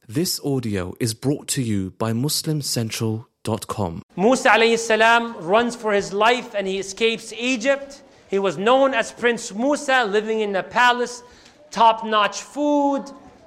This audio is brought to you by MuslimCentral.com. Musa alayhi salam runs for his life and he escapes Egypt. He was known as Prince Musa, living in a palace, top-notch food,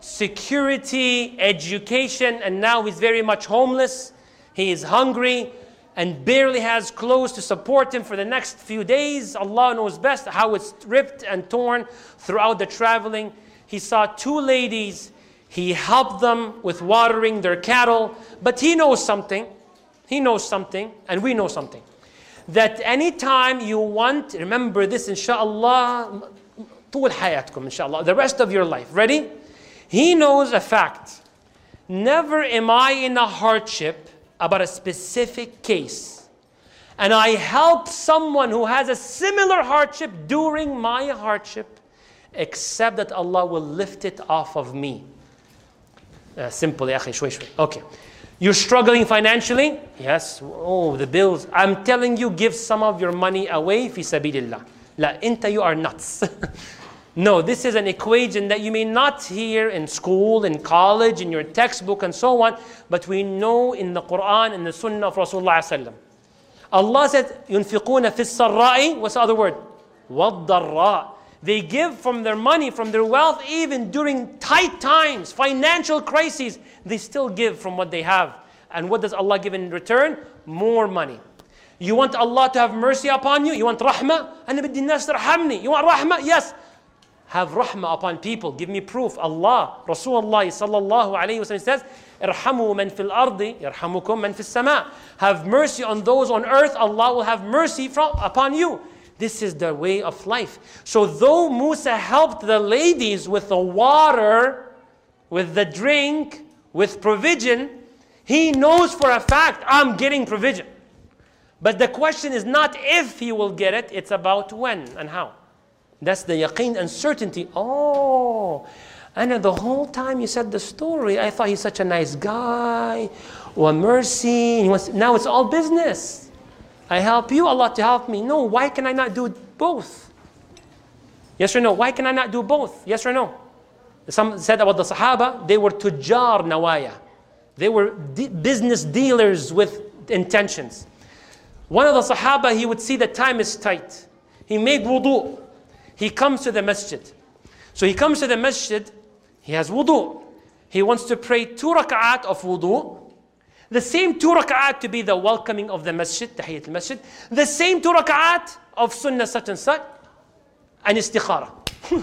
security, education, and now he's very much homeless. He is hungry and barely has clothes to support him for the next few days. Allah knows best how it's ripped and torn throughout the traveling. He saw two ladies. He helped them with watering their cattle. But he knows something. He knows something, and we know something. That anytime you want, remember this, inshallah, طول حياتكم, inshallah, the rest of your life. Ready? He knows a fact. Never am I in a hardship about a specific case, and I help someone who has a similar hardship during my hardship, except that Allah will lift it off of me. Simple, يا أخي, شوي. Okay. You're struggling financially? Yes. Oh, the bills. I'm telling you, give some of your money away, fi sabilillah. La, inta, you are nuts. No, this is an equation that you may not hear in school, in college, in your textbook, and so on, but we know in the Quran and the Sunnah of Rasulullah sallam. Allah said, يُنْفِقُونَ فِي السَّرَّاءِ. What's the other word? وَالضَّرَّاءِ. They give from their money, from their wealth, even during tight times, financial crises. They still give from what they have. And what does Allah give in return? More money. You want Allah to have mercy upon you? You want rahmah? أَنَا بِدِّي النَّاسِ تَرْحَمْنِي. You want rahmah? Yes. Have rahmah upon people. Give me proof. Allah, Rasulullah sallallahu alayhi wa sallam says, ارحموا من في الأرض يرحمكم من في السماء. Have mercy on those on earth. Allah will have mercy upon you. This is the way of life. So though Musa helped the ladies with the water, with the drink, with provision, he knows for a fact, I'm getting provision. But the question is not if he will get it, it's about when and how. That's the yaqeen and certainty. Oh, and the whole time you said the story, I thought he's such a nice guy, or mercy. Now it's all business. I help you, Allah to help me. No, why can I not do both? Yes or no? Why can I not do both? Yes or no? Some said about the Sahaba, they were tujjar nawaya. They were business dealers with intentions. One of the Sahaba, he would see the time is tight. He made wudu. He comes to the masjid. So he comes to the masjid, he has wudu. He wants to pray 2 rak'at of wudu. The same 2 rak'at to be the welcoming of the masjid, tahiyyat al-masjid. The same 2 rak'at of sunnah such and such, and istikhara.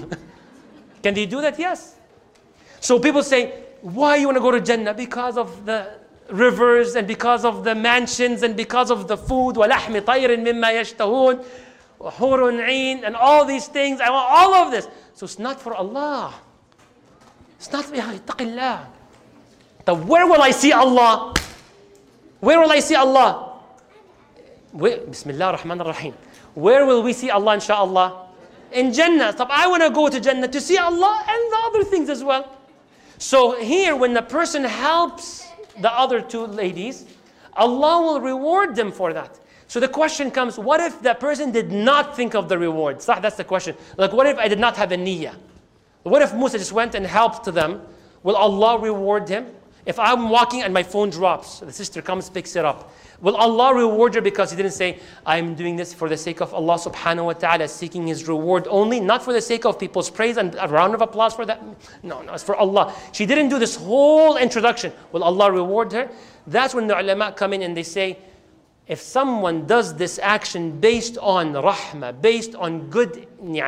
Can they do that? Yes. So people say, why you want to go to Jannah? Because of the rivers, and because of the mansions, and because of the food. وَلَحْمِ طَيْرٍ مِمَّا يَشْتَهُونَ وَحُورٌ عِينٌ, and all these things. I want all of this. So it's not for Allah. It's not for Allah. Where will I see Allah? Where will I see Allah? Bismillah ar-Rahman ar-Rahim. Where will we see Allah, inshaAllah? In Jannah. I want to go to Jannah to see Allah and the other things as well. So here, when the person helps the other two ladies, Allah will reward them for that. So the question comes, what if the person did not think of the reward? That's the question. Like, what if I did not have a niyyah? What if Musa just went and helped them? Will Allah reward him? If I'm walking and my phone drops, the sister comes, picks it up. Will Allah reward her because he didn't say, I'm doing this for the sake of Allah subhanahu wa ta'ala, seeking his reward only, not for the sake of people's praise and a round of applause for that? No, it's for Allah. She didn't do this whole introduction. Will Allah reward her? That's when the ulama come in and they say, if someone does this action based on rahmah, based on good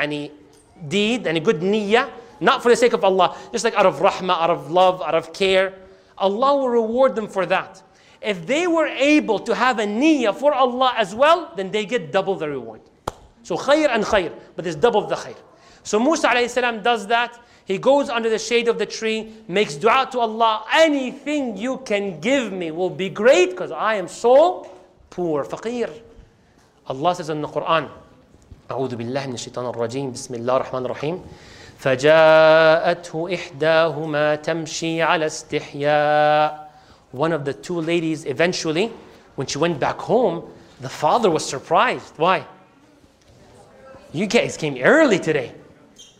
deed and a good niyyah, not for the sake of Allah, just like out of rahmah, out of love, out of care, Allah will reward them for that. If they were able to have a niyyah for Allah as well, then they get double the reward. So khair and khair, but there's double the khair. So Musa alayhi salam does that. He goes under the shade of the tree, makes dua to Allah. Anything you can give me will be great because I am so poor, faqir. Allah says in the Quran, أعوذ بالله من الشيطان الرجيم بسم الله الرحمن الرحيم فجاءته إحداهما تمشي على استحياء. One of the two ladies, eventually, when she went back home, the father was surprised. Why? You guys came early today.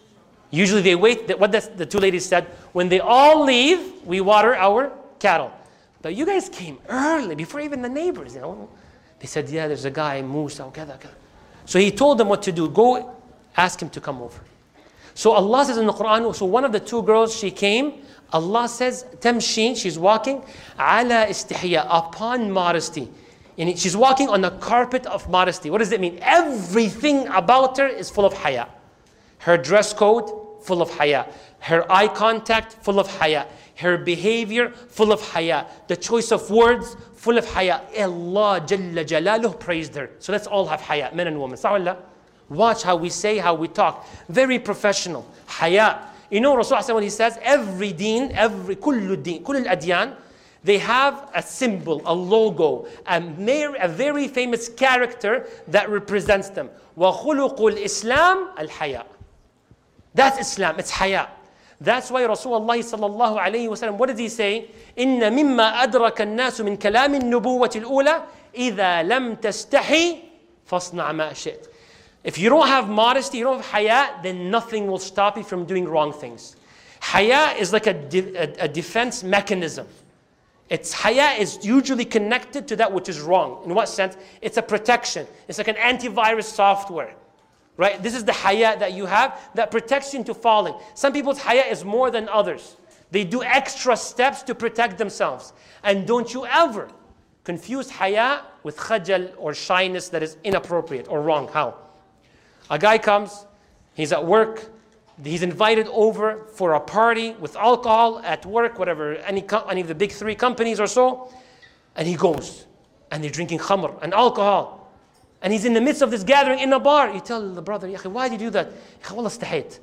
Usually they wait. What the two ladies said, when they all leave, we water our cattle. But you guys came early, before even the neighbors, you know. They said, yeah, there's a guy, Musa, okay. So he told them what to do. Go ask him to come over. So Allah says in the Quran, so one of the two girls, she came. Allah says, Tamshin, she's walking, ala istihya, upon modesty. And she's walking on the carpet of modesty. What does it mean? Everything about her is full of haya. Her dress code, full of haya. Her eye contact, full of haya. Her behavior, full of haya. The choice of words, full of haya. Allah Jalla Jalaluh praised her. So let's all have haya, men and women. Sa'ullah. Watch how we say, how we talk. Very professional. Haya. You know Rasulullah when he says, every deen, kullu adyan, they have a symbol, a logo, a very famous character that represents them. وَخُلُقُ الْإِسْلَامِ الْحَيَاء. That's Islam, it's haya. That's why Rasulullah sallallahu alayhi wa sallam, what did he say? إِنَّ مِمَّا أَدْرَكَ النَّاسُ مِنْ كَلَامِ النُّبُوَّةِ الْأُولَى إِذَا لَمْ تَسْتَحِي فَاصْنَعْ مَا شِئْتَ. If you don't have modesty, you don't have haya, then nothing will stop you from doing wrong things. Haya is like a defense mechanism. Haya is usually connected to that which is wrong. In what sense? It's a protection. It's like an antivirus software. Right? This is the haya that you have that protects you into falling. Some people's haya is more than others. They do extra steps to protect themselves. And don't you ever confuse haya with khajal or shyness that is inappropriate or wrong. How? A guy comes, he's at work, he's invited over for a party with alcohol at work, whatever, any of the big three companies or so, and he goes, and they're drinking khamr and alcohol. And he's in the midst of this gathering in a bar. You tell the brother, why did you do that? Wallah istahayt.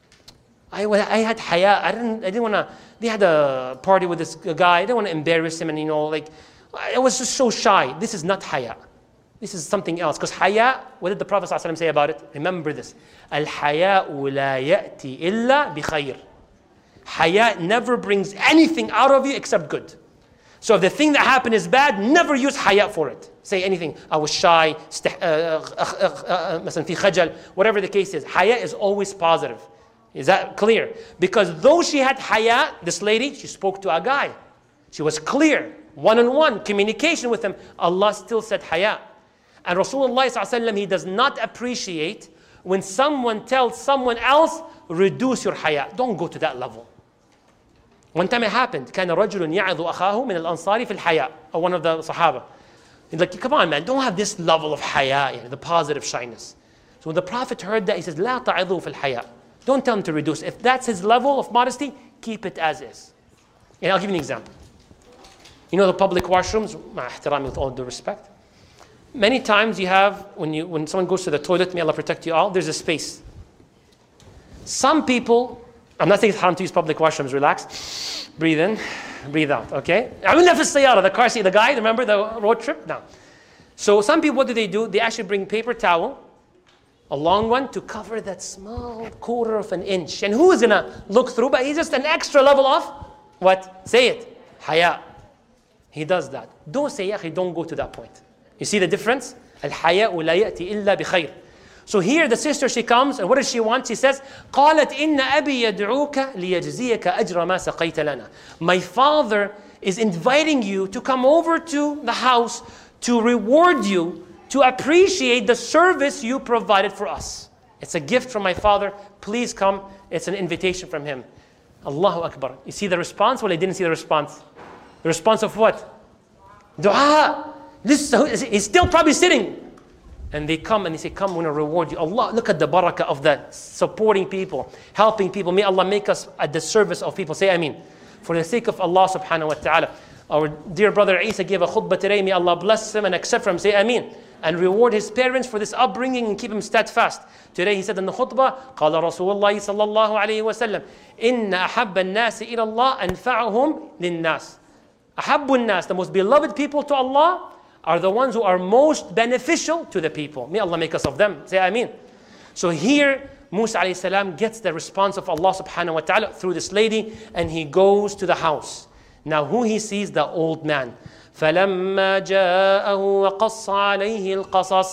I had haya. I didn't want to. They had a party with this guy. I didn't want to embarrass him, and I was just so shy. This is not haya. This is something else. Because haya, what did the Prophet ﷺ say about it? Remember this. Al-haya'u la ya'ti illa bi khayr. Haya never brings anything out of you except good. So if the thing that happened is bad, never use haya for it. Say anything, I was shy, whatever the case is. Haya is always positive. Is that clear? Because though she had haya, this lady, she spoke to a guy. She was clear, one-on-one, communication with him. Allah still said haya. And Rasulullah ﷺ, he does not appreciate when someone tells someone else, reduce your haya. Don't go to that level. One time it happened. كان رجل يعظ أخاه من الأنصار في الحياء. Or one of the Sahaba. He's like, come on, man, don't have this level of haya, the positive shyness. So when the Prophet heard that, he says, لا تعظوا في الحياء. Don't tell him to reduce. If that's his level of modesty, keep it as is. And I'll give you an example. You know the public washrooms, مع احترامي, with all due respect. Many times you have, when someone goes to the toilet, may Allah protect you all, there's a space. Some people, I'm not saying it's haram to use public washrooms, relax. Breathe in, breathe out, okay? I'm in the car seat, the guy, remember the road trip? No. So some people, what do? They actually bring paper towel, a long one, to cover that small quarter of an inch. And who is going to look through? But he's just an extra level of, what? Say it. Haya. He does that. Don't say, don't go to that point. You see the difference? Al-haya'u la ya'ti illa bi khayr. So here the sister, she comes, and what does she want? She says, قالت إن أبي يدعوك ليجزيك أجر ما سقيت لنا. My father is inviting you to come over to the house to reward you, to appreciate the service you provided for us. It's a gift from my father. Please come. It's an invitation from him. Allahu Akbar. You see the response? Well, I didn't see the response. The response of what? Dua. He's still probably sitting. And they come and they say, come, we're going to reward you. Allah, look at the barakah of that. Supporting people, helping people. May Allah make us at the service of people. Say Ameen. For the sake of Allah subhanahu wa ta'ala. Our dear brother Isa gave a khutbah today. May Allah bless him and accept from him. Say Ameen. And reward his parents for this upbringing and keep him steadfast. Today he said in the khutbah, قال رسول الله صلى الله عليه وسلم إن أحب الناس إلى الله أنفعهم للناس. أحب الناس, the most beloved people to Allah, are the ones who are most beneficial to the people. May Allah make us of them. Say Ameen. So here, Musa alayhi salam gets the response of Allah subhanahu wa ta'ala through this lady, and he goes to the house. Now who he sees? The old man. فَلَمَّا جَاءَهُ وَقَصَّ عَلَيْهِ الْقَصَصِ.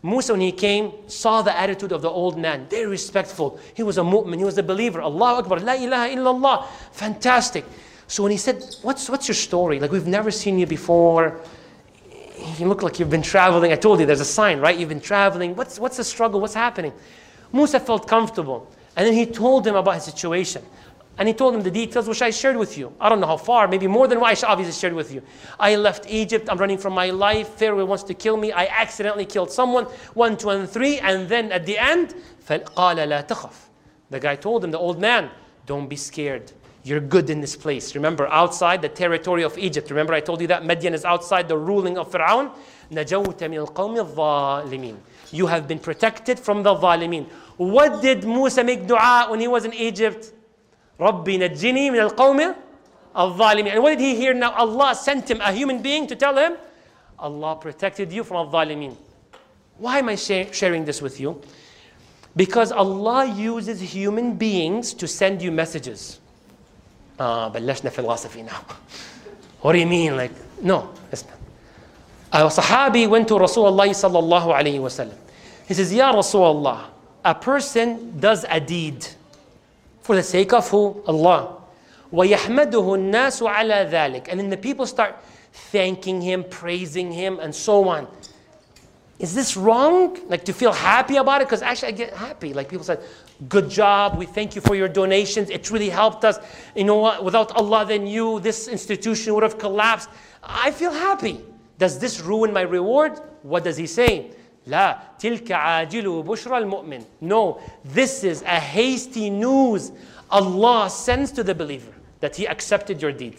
Musa, when he came, saw the attitude of the old man, very respectful. He was a mu'min, he was a believer. Allahu Akbar, la ilaha illallah. Fantastic. So when he said, what's your story? Like, we've never seen you before. You look like you've been traveling. I told you, there's a sign, right? You've been traveling. What's the struggle? What's happening? Musa felt comfortable. And then he told him about his situation. And he told him the details, which I shared with you. I don't know how far, maybe more than what I obviously shared with you. I left Egypt, I'm running from my life. Pharaoh wants to kill me. I accidentally killed someone, 1, 2, and 3. And then at the end, قَالَ لَا تَخَفْ. The guy told him, the old man, don't be scared. You're good in this place. Remember, outside the territory of Egypt. Remember I told you that Midian is outside the ruling of Fir'aun. نَجَوْتَ مِنَ الْقَوْمِ الظَّالِمِينَ. You have been protected from the ظالمين. What did Musa make dua when he was in Egypt? رَبِّ نَجِّنِي مِنَ الْقَوْمِ الظَّالِمِينَ. And what did he hear now? Allah sent him a human being to tell him, Allah protected you from al-zalimin. Why am I sharing this with you? Because Allah uses human beings to send you messages. بلشنا philosophy now. What do you mean? Like, no, listen. A Sahabi went to Rasulullah sallallahu alayhi wa sallam. He says, Ya Rasulullah, a person does a deed for the sake of who? Allah. وَيَحْمَدُهُ النَّاسُ عَلَى ذَلك. And then the people start thanking him, praising him, and so on. Is this wrong? Like, to feel happy about it? Because actually I get happy. Like, people said, good job, we thank you for your donations, it really helped us. You know what, without Allah then this institution would have collapsed. I feel happy. Does this ruin my reward? What does he say? لا تلك عاجل بشرى المؤمن. No, this is a hasty news Allah sends to the believer that he accepted your deed.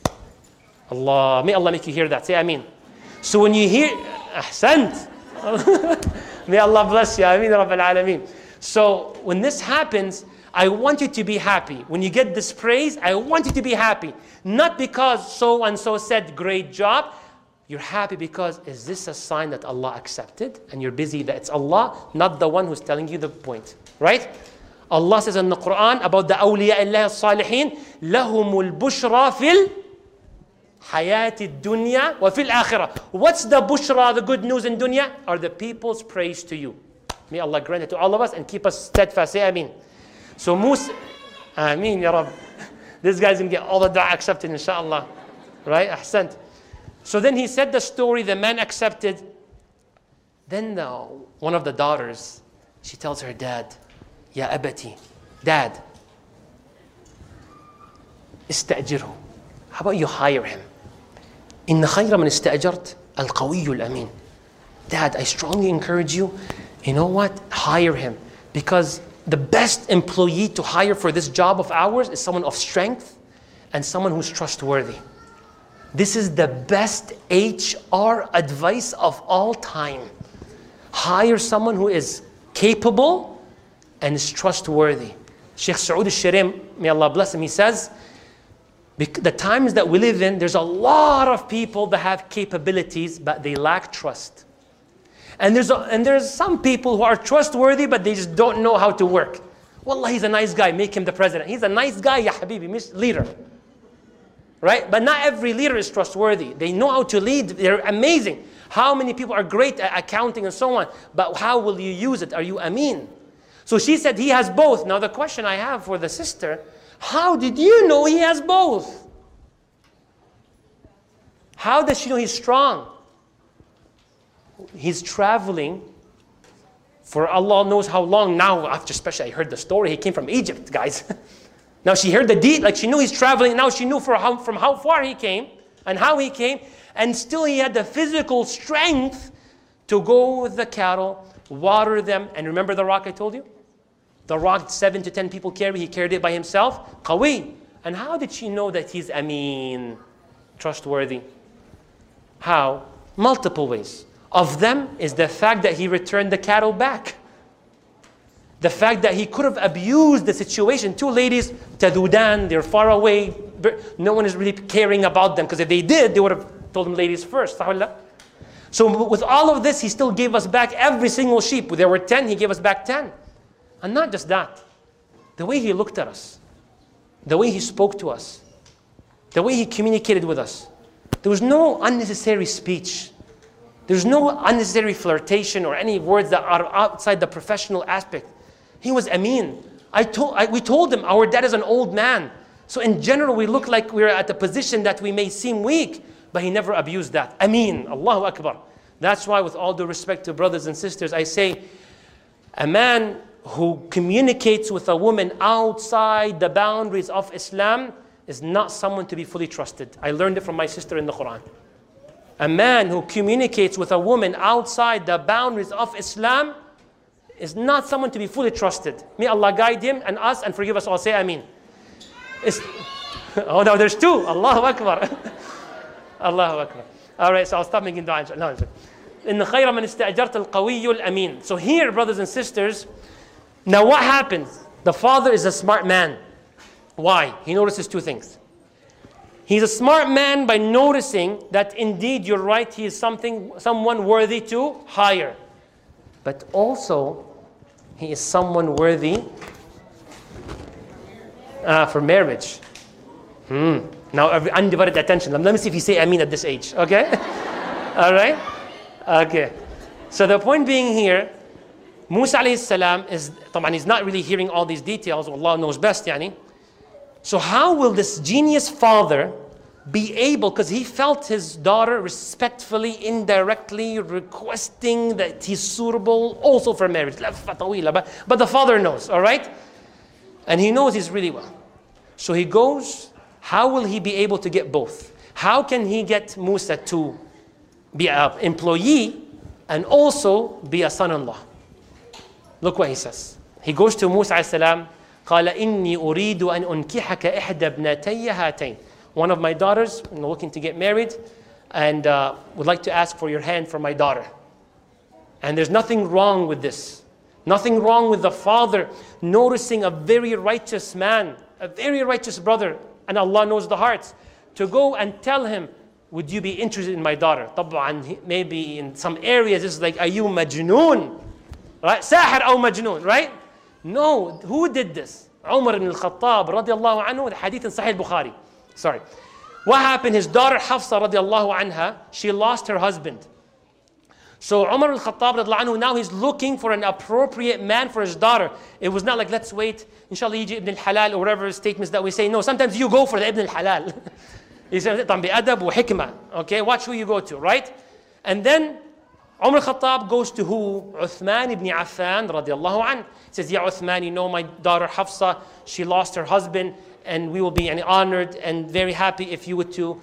Allah, may Allah make you hear that. Say Ameen. So when you hear, Ahsant. May Allah bless you. Ameen Rabbil Alameen. So when this happens, I want you to be happy. When you get this praise, I want you to be happy. Not because so and so said, great job. You're happy because, is this a sign that Allah accepted? And you're busy that it's Allah, not the one who's telling you the point. Right? Allah says in the Quran about the awliya Allah as-salihin, لَهُمُ الْبُشْرَى فِي الْحَيَاةِ الدُّنْيَا وَفِي الْآخِرَةِ. What's the bushra, the good news in dunya? Are the people's praise to you. May Allah grant it to all of us and keep us steadfast. Say Ameen. So Musa, Ameen Ya Rabb. This guy's going to get all the dua accepted inshallah. Right? Ahsant. So then he said the story, the man accepted. Then one of the daughters, she tells her dad, Ya abati, Dad, استأجره. How about you hire him? إن خير من استأجرت القوي الأمين. Dad, I strongly encourage you, you know what? Hire him. Because the best employee to hire for this job of ours is someone of strength and someone who's trustworthy. This is the best HR advice of all time. Hire someone who is capable and is trustworthy. Sheikh Saud al-Shirim, may Allah bless him, he says, the times that we live in, there's a lot of people that have capabilities, but they lack trust. And there's some people who are trustworthy, but they just don't know how to work. Wallah, he's a nice guy, make him the president. He's a nice guy, ya habibi, leader. Right? But not every leader is trustworthy. They know how to lead. They're amazing. How many people are great at accounting and so on. But how will you use it? Are you Ameen? So she said he has both. Now the question I have for the sister, how did you know he has both? How does she know he's strong? He's traveling for Allah knows how long now. After especially I heard the story, he came from Egypt, guys. Now she heard the deed, like she knew he's traveling. Now she knew from how far he came and how he came. And still he had the physical strength to go with the cattle, water them. And remember the rock I told you? The rock 7 to 10 people carry. He carried it by himself. Qawi. And how did she know that he's Ameen? Trustworthy. How? Multiple ways. Of them is the fact that he returned the cattle back. The fact that he could have abused the situation. 2 ladies, tadudan, they're far away. No one is really caring about them. Because if they did, they would have told them ladies first. So with all of this, he still gave us back every single sheep. There were 10, he gave us back 10. And not just that. The way he looked at us. The way he spoke to us. The way he communicated with us. There was no unnecessary speech. There's no unnecessary flirtation or any words that are outside the professional aspect. He was Amin. We told him our dad is an old man. So in general, we look like we're at a position that we may seem weak, but he never abused that. Amin. Allahu Akbar. That's why, with all due respect to brothers and sisters, I say, a man who communicates with a woman outside the boundaries of Islam is not someone to be fully trusted. I learned it from my sister in the Quran. A man who communicates with a woman outside the boundaries of Islam is not someone to be fully trusted. May Allah guide him and us and forgive us all. Say Ameen. Oh no, there's two. Allahu Akbar. Allahu Akbar. All right, so I'll stop making dua. No, إن خير من استأجرت القوي الأمين. So here, brothers and sisters, now what happens? The father is a smart man. Why? He notices two things. He's a smart man by noticing that indeed you're right, he is someone worthy to hire. But also, he is someone worthy for marriage. Now, undivided attention. Let me see if you say Ameen at this age, okay? All right? Okay. So the point being here, Musa alayhi salam he's not really hearing all these details. Allah knows best, yani. So how will this genius father be able, because he felt his daughter respectfully, indirectly requesting that he's suitable also for marriage. But the father knows, all right? And he knows he's really well. So he goes, how will he be able to get both? How can he get Musa to be an employee and also be a son-in-law? Look what he says. He goes to Musa alayhi salam, قال إني أريد أن أنكحك إحدى ابنتي هاتين. One of my daughters, looking to get married, and would like to ask for your hand for my daughter. And there's nothing wrong with this. Nothing wrong with the father noticing a very righteous man, a very righteous brother, and Allah knows the hearts, to go and tell him, would you be interested in my daughter? طبعا, maybe in some areas it's like, are you majnoon? Right? Sahir or majnoon, right? No, who did this? Umar ibn al-Khattab radiallahu anhu, the hadith in Sahih Bukhari. Sorry. What happened? His daughter Hafsa radiallahu anha, she lost her husband. So Umar al-Khattab radiallahu anhu, now he's looking for an appropriate man for his daughter. It was not like, let's wait, inshallah yiji ibn al-halal, or whatever statements that we say. No, sometimes you go for the ibn al-halal. He says, bi-adab wa hikmah. Okay, watch who you go to, right? And then Umar al-Khattab goes to who? Uthman ibn Affan radiallahu anhu. He says, Ya Uthman, you know my daughter Hafsa, she lost her husband, and we will be honored and very happy if you were to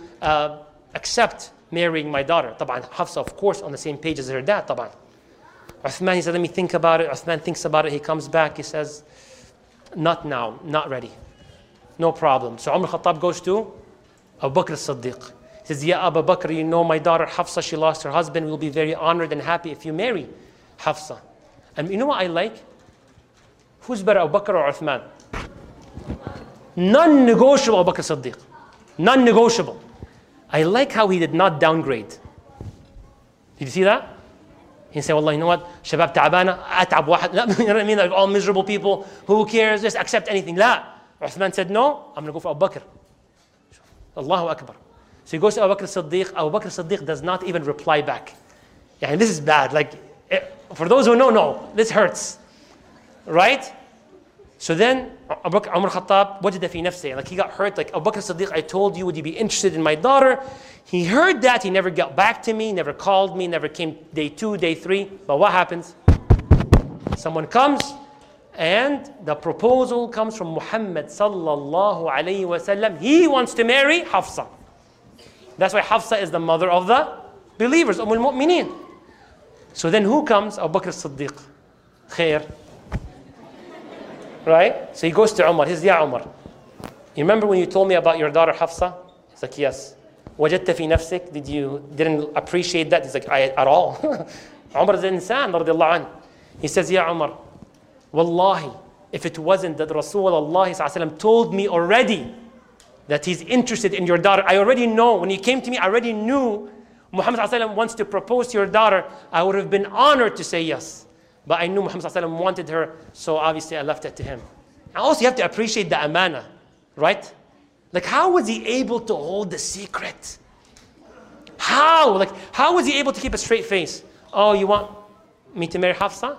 accept marrying my daughter. طبعا Hafsa, of course, on the same page as her dad. طبعا. Uthman, he said, let me think about it. Uthman thinks about it. He comes back. He says, not now, not ready. No problem. So Umar al-Khattab goes to Abu Bakr as-Siddiq. He says, Ya Abu Bakr, you know my daughter Hafsa, she lost her husband. We'll be very honored and happy if you marry Hafsa. And you know what I like? Who's better, Abu Bakr or Uthman? Non-negotiable Abu Bakr as-Siddiq. Non-negotiable. I like how he did not downgrade. Did you see that? He said, Wallah, you know what? Shabab ta'abana, at'ab wahad. You know what I mean? Like all miserable people. Who cares? Just accept anything. La. Uthman said, no, I'm going to go for Abu Bakr. Allahu Akbar. So he goes to Abu Bakr as-Siddiq. Abu Bakr as-Siddiq does not even reply back. Yeah, this is bad. Like, for those who know, no, this hurts. Right? So then, Umar al-Khattab, wajada fi nafsi, like he got hurt, like Abu Bakr as-Siddiq, I told you, would you be interested in my daughter? He heard that, he never got back to me, never called me, never came day 2, day 3. But what happens? Someone comes, and the proposal comes from Muhammad sallallahu alayhi wa sallam. He wants to marry Hafsa. That's why Hafsa is the mother of the believers, al-Mu'mineen. So then who comes? Abu Bakr as-Siddiq. Khair. Right? So he goes to Umar. He says, Ya Umar, you remember when you told me about your daughter Hafsa? He's like, yes. وجدت في نفسك? Didn't appreciate that? He's like, at all. Umar is an insan, radiallahu anh. He says, Ya Umar, Wallahi, if it wasn't that Rasulullah told me already that he's interested in your daughter, I already know, when he came to me, I already knew Muhammad wants to propose to your daughter, I would have been honored to say yes. But I knew Muhammad wanted her, so obviously I left it to him. And also you have to appreciate the amana, right? Like how was he able to hold the secret? How? Like, how was he able to keep a straight face? Oh, you want me to marry Hafsa?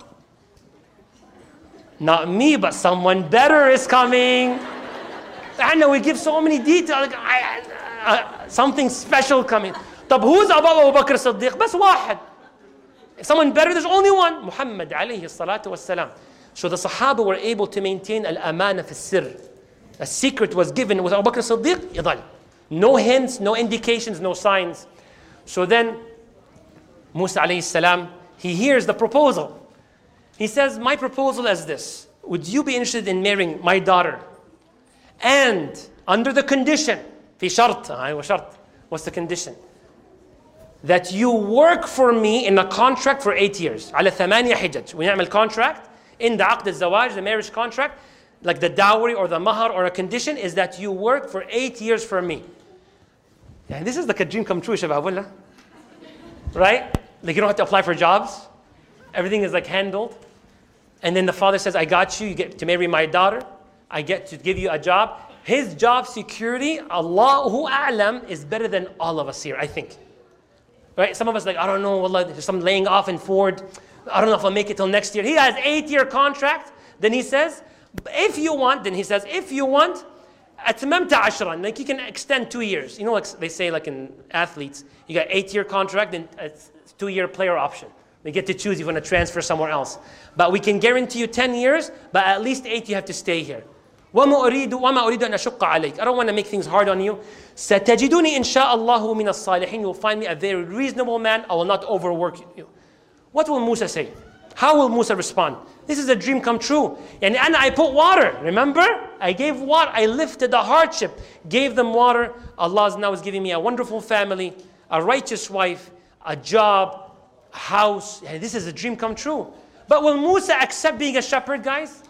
Not me, but someone better is coming. I know we give so many details. Like, something special coming. طب who's above Abu Bakr Siddiq? بس واحد. If someone better, there's only one. Muhammad alayhi salatu wassalam. So the Sahaba were able to maintain al-amana fi sir. A secret was given with Abu Bakr Siddiq, يضل. No hints, no indications, no signs. So then Musa alayhi salam, he hears the proposal. He says, my proposal is this. Would you be interested in marrying my daughter? And under the condition, في شرط, what's the condition? That you work for me in a contract for 8 years. على 8 حجج. ونعمل contract in the عقد الزواج, the marriage contract, like the dowry or the mahar or a condition is that you work for 8 years for me. And this is like a dream come true, شباب ولا? Right? Like you don't have to apply for jobs. Everything is like handled. And then the father says, I got you. You get to marry my daughter. I get to give you a job. His job security, Allahu A'lam, is better than all of us here, I think. Right? Some of us like, I don't know, wallah, there's some laying off in Ford. I don't know if I'll make it till next year. He has 8-year contract. Then he says, if you want, أتممت 10. Like you can extend 2 years. You know, like they say like in athletes, you got 8-year contract and a 2-year player option. They get to choose if you want to transfer somewhere else. But we can guarantee you 10 years, but at least 8 you have to stay here. وما أريد أن أشق عليك. I don't want to make things hard on you. ستجدوني إن شاء الله من الصالحين. You will find me a very reasonable man. I will not overwork you. What will Musa say? How will Musa respond? This is a dream come true. And I put water. Remember? I gave water. I lifted the hardship. Gave them water. Allah now is giving me a wonderful family, a righteous wife, a job, a house. And this is a dream come true. But will Musa accept being a shepherd, guys?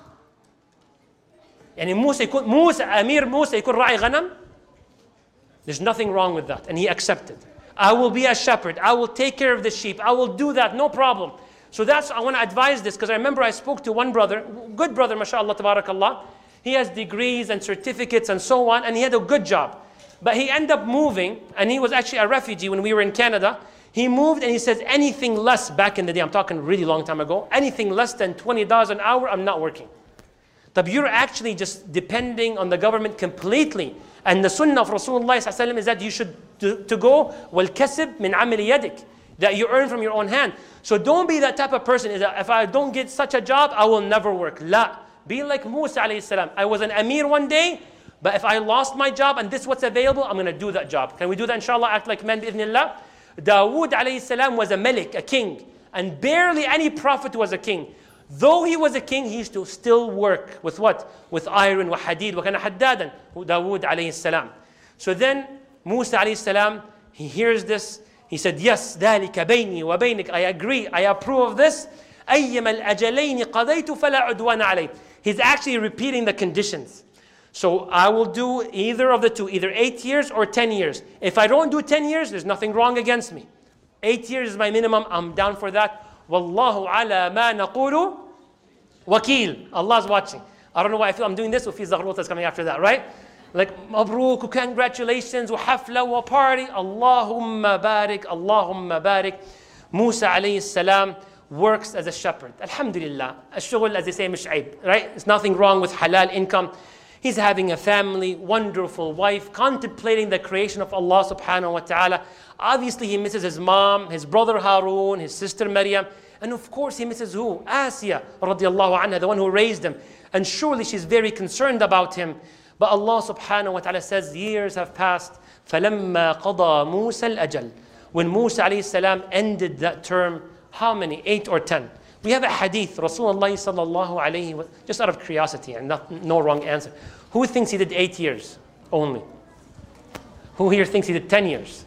يعني Amir Musa يكون راعي غنم? There's nothing wrong with that. And he accepted. I will be a shepherd. I will take care of the sheep. I will do that. No problem. So I want to advise this because I remember I spoke to one brother, good brother, mashallah, tabarakallah. He has degrees and certificates and so on, and he had a good job. But he ended up moving, and he was actually a refugee when we were in Canada. He moved and he says anything less, back in the day, I'm talking a really long time ago, anything less than $20 an hour, I'm not working. But you're actually just depending on the government completely. And the sunnah of Rasulullah is that you should to go وَالْكَسِبْ مِنْ عَمِلِ يَدِكَ, that you earn from your own hand. So don't be that type of person, is that if I don't get such a job, I will never work. La. Be like Musa alayhi salam. I was an Amir one day, but if I lost my job and this is what's available, I'm going to do that job. Can we do that inshallah? Act like men bi'idhnillah. Dawood alayhi salam was a malik, a king. And barely any prophet was a king. Though he was a king, he used to still work with what? With iron, wa hadid, wa kana haddadan. Dawood alayhi salam. So then Musa alayhi salam, he hears this. He said, yes, ذلك بيني وبينك. I agree, I approve of this. أيما الأجلين قضيت فلا عدوان علي. He's actually repeating the conditions. So I will do either of the two, either 8 years or 10 years. If I don't do 10 years, there's nothing wrong against me. 8 years is my minimum, I'm down for that. Wallahu ala ma naqulu wakil. Allah's watching. I don't know why I feel I'm doing this, if Zaghrota is coming after that, right? Like, mabruk, congratulations, wa hafla, wa party. Allahumma barik, Allahumma barik. Musa alayhi salam works as a shepherd. Alhamdulillah. Ash-shughul, as they say, mish aib, right? There's nothing wrong with halal income. He's having a family, wonderful wife, contemplating the creation of Allah subhanahu wa ta'ala. Obviously, he misses his mom, his brother Harun, his sister Maryam. And of course, he misses who? Asiyah, radiallahu anha, the one who raised him. And surely she's very concerned about him. But Allah subhanahu wa ta'ala says, years have passed. فَلَمَّا قَضَى مُوسَى الْأَجَلِ. When Musa alayhi salam ended that term, how many? 8 or 10? We have a hadith, Rasulullah sallallahu alayhi wa, just out of curiosity and no wrong answer. Who thinks he did 8 years only? Who here thinks he did 10 years?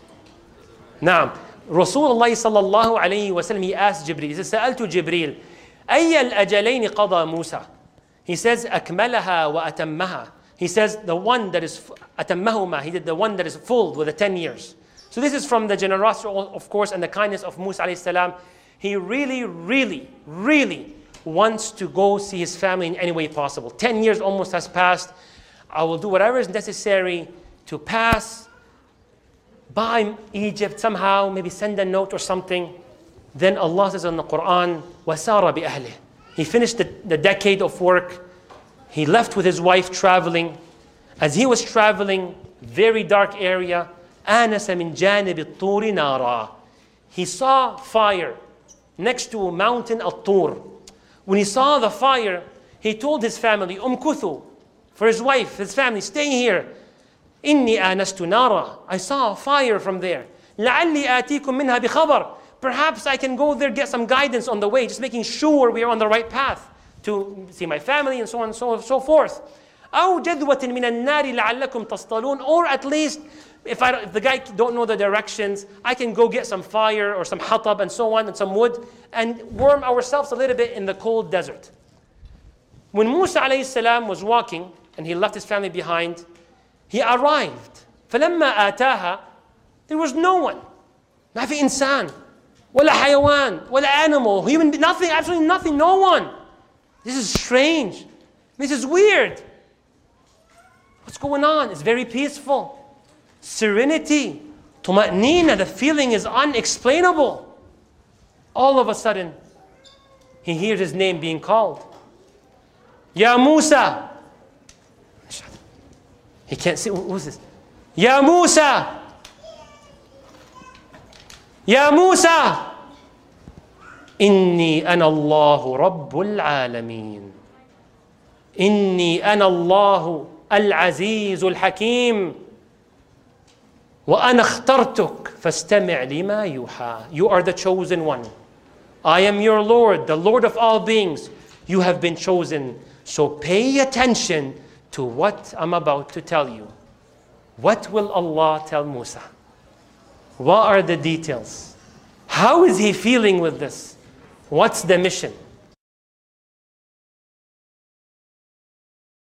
Now, Rasulullah sallallahu alayhi wa sallam, he asked Jibreel, he says, سألت جبريل أي الأجلين قضى موسى? He says, أكملها وأتمها. He says, the one that is, أتمهما, he did the one that is full with the 10 years. So this is from the generosity, of course, and the kindness of Musa alayhi salam. He really, really, really wants to go see his family in any way possible. 10 years almost has passed. I will do whatever is necessary to pass by Egypt somehow, maybe send a note or something. Then Allah says in the Quran, وَسَارَ بِأَهْلِهِ. He finished the decade of work. He left with his wife traveling. As he was traveling, very dark area, آنَسَ مِنْ جَانِبِ الطُّورِ نَارًا. He saw fire next to a mountain, At-Tur. When he saw the fire, he told his family, Umkuthu, for his wife, his family, stay here. Inni anastu nara. I saw a fire from there. لَعَلِّي آتِيكُم مِّنْهَا بِخَبَرٍ. Perhaps I can go there, get some guidance on the way, just making sure we are on the right path to see my family and so on and so forth. أَوْ جَذْوَةٍ مِّنَ النَّارِ لَعَلَّكُمْ تَصْطَلُونَ. Or at least, if the guy don't know the directions, I can go get some fire or some hatab and so on and some wood and warm ourselves a little bit in the cold desert. When Musa alayhi salam was walking and he left his family behind, he arrived. فَلَمَّا آتَاهَا. There was no one. ما في إنسان ولا حيوان ولا animal, human, nothing, absolutely nothing, no one. This is strange. This is weird. What's going on? It's very peaceful. Serenity, tuma'nina, the feeling is unexplainable. All of a sudden, he hears his name being called. Ya Musa. He can't see, who's this? Ya Musa. Ya Musa. Inni ana Allahu Rabbul Alameen. Inni ana Allahu Al-Azizul Hakim. وَأَنَا اخْتَرْتُكَ فَاسْتَمِعْ لِمَا يُوحَى. You are the chosen one. I am your Lord, the Lord of all beings. You have been chosen. So pay attention to what I'm about to tell you. What will Allah tell Musa? What are the details? How is he feeling with this? What's the mission?